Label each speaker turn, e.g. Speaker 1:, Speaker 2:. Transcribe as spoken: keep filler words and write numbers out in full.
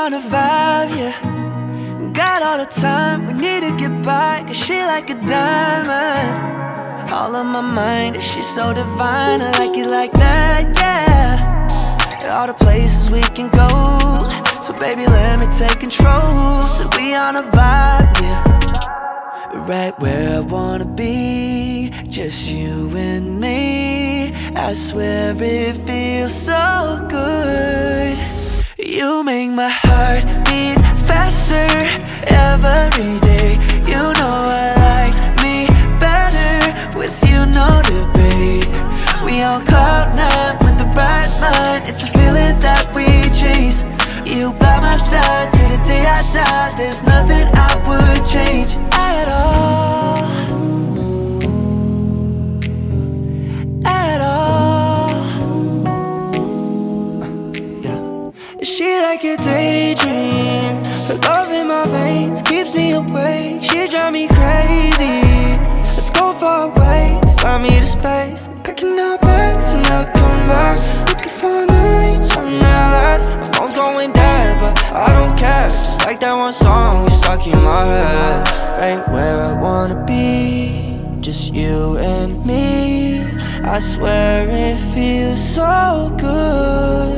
Speaker 1: on a vibe, yeah. Got all the time, we need to get by, cause she like a diamond. All on my mind, and she's so divine. I like it like that, yeah. All the places we can go, so baby let me take control. So we on a vibe, yeah. Right where I wanna be, just you and me. I swear it feels so good. You make my heart beat faster every day. You know I like me better with you, no debate. We on cloud nine with the right mind. It's a feeling that we chase. You by my side till the day I die. There's nothing I would change at all, at all. Yeah. She like a daydream. Her love in my veins keeps me awake. She drive me crazy. Let's go far away, fly me to space. Picking up bags and never coming back. Looking for a memory, something that lasts. My phone's going dead, but I don't care. Just like that one song stuck in my head. Right where I wanna be, just you and me. I swear it feels so good.